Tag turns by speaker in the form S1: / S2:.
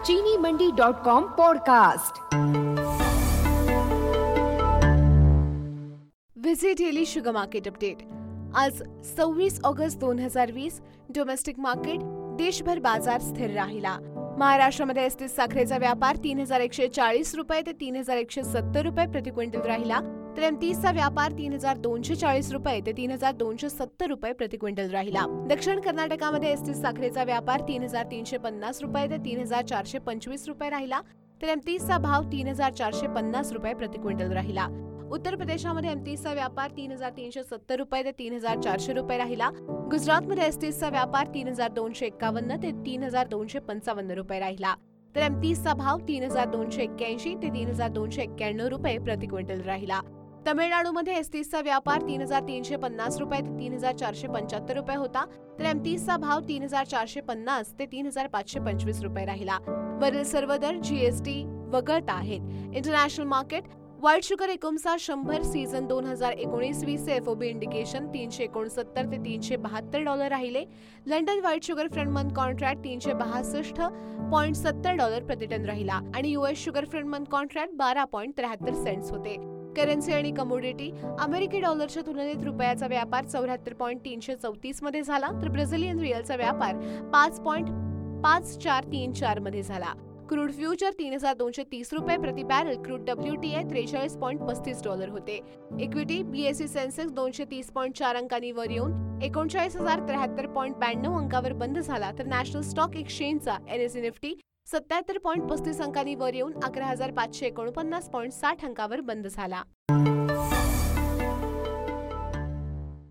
S1: चीनीमंडी.com podcast.
S2: Visit daily sugar market update. आज 26 August 2020 domestic market देशभर बाजार स्थिर राहिला। महाराष्ट्रामध्ये एसटीस साखरेचा व्यापार 3,140 रुपये ते 3,170 रुपये प्रति क्विंटल राहिला, तर एमतीसचा व्यापार 3,240 रुपये ते 3,270 रुपये प्रति क्विंटल राहिला। दक्षिण कर्नाटकामध्ये एसटीस साखरेचा व्यापार 3,350 रुपये ते 3,425 रुपये राहिला, तर एमतीसचा भाव 3,450 रुपये प्रति क्विंटल राहिला। उत्तर प्रदेशामध्ये एमतीसचा व्यापार 3,370 रुपये ते 3,400 रुपये राहिला। गुजरातमध्ये एसटीसचा व्यापार 3,251 ते 3,255 रुपये राहिला, तर एमतीसचा भाव 3,281 ते 3,291 रुपये प्रति क्विंटल राहिला। तमिळनाडूमध्ये एसटीसचा व्यापार 3,350 रुपये ते 3,475 रुपये होता, तर एमतीसचा भाव 3,450 ते 3,525 रुपये राहिला। वरील सर्व दर जीएसटी वगळता आहेत। इंटरनॅशनल मार्केट व्हाईट शुगर एकूणचा 100 सीझन 2019-20 चे एफओबी इंडिकेशन $369 ते $372 राहिले। London white sugar front month contract $362.70 प्रति टन राहिला आणि US sugar front month contract 12.73 cents होते। करन्सी आणि कमोडिटी अमेरिकी डॉलरच्या तुलनेत रुपयाचा व्यापार 74.334 मध्ये झाला, तर ब्राझिलियन रिअलचा व्यापार 5.5434 मध्ये झाला। क्रूड फ्युचर $3,230 रुपये प्रति बॅरल, क्रूड WTI $43.35 होते। इक्विटी बीएसई सेन्सेक्स 230.4 अंकांनी वर येऊन 39,073.92 अंकावर बंद झाला, तर नॅशनल स्टॉक एक्सचेंजचा NSE निफ्टी 77.35 अंकांनी वर येऊन 11,549.60 अंकावर बंद झाला।